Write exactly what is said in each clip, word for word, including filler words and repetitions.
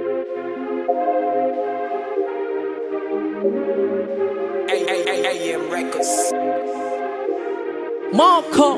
A M Records. Marco,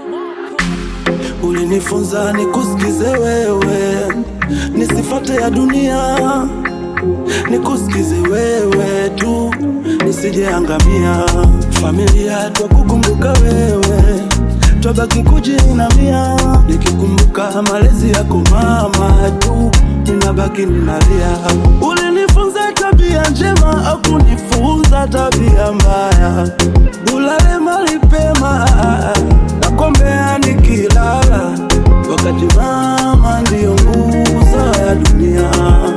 ulinifunza nikusikize wewe, nisifate ya dunia, nikusikize wewe tu, nisijeangamia. Familia twakukumbuka wewe, twabaki kujinamia, nikikumbuka malezi yako mama tu, ninabaki ninalia. Ulinifunza tabia njema, au kunifunza tabia mbaya, ulale mahali pema, nakuombea nikilala, wakati mama ndiyo nguzo ya dunia.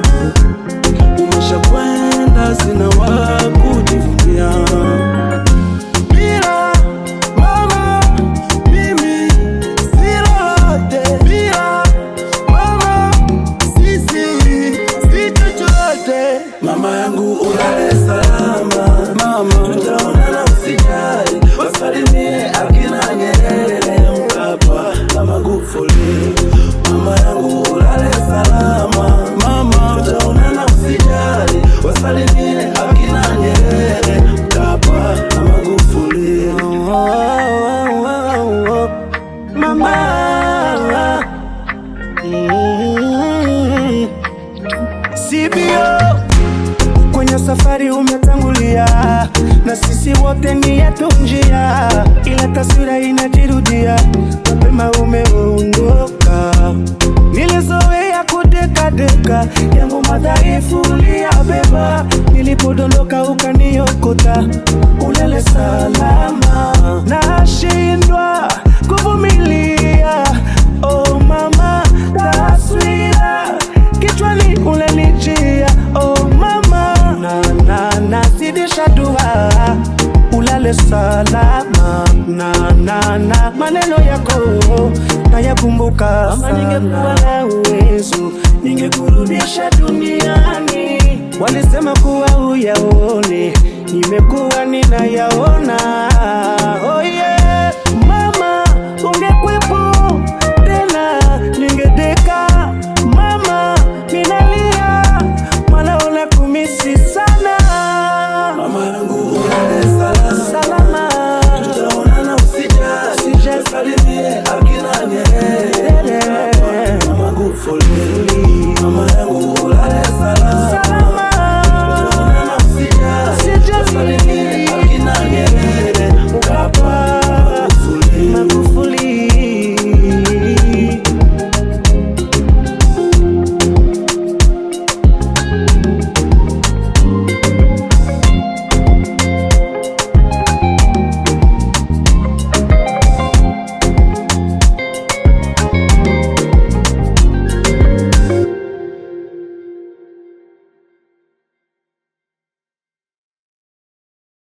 Umeshakwenda sina wa kujivunia, bila mama mimi si lolote, bila mama sisi si chochote. Mama yangu ulale salama, mama tutaonana usijali, wasalimie akina Nyerere, Mkapa na Magufuli. Mama yangu ulale salama, mama tutaonana usijali, wasalimie akina Nyerere, Mkapa na Magufuli. Oh, oh, oh, oh. Mama mm-hmm. C B O kwenye safari umetangulia, na sisi wote ni yetu njia, ila taswira inajirudia, mapema umeondoka. Nilizoea kudeka deka, yangu madhaifu uliyabeba, nilipodondoka ukaniokota, ulele salama. Nashindwa kuvumilia, oh mama, taswira kichwani ulenijia, oh mama, na na na sidisha dua, ulale salama. Na na na maneno yako nayakumbuka. Mama, ningekuwa na uwezo ningekurudisha duniani. Walisema kuwa uyaone, nimekuwa ninayaona.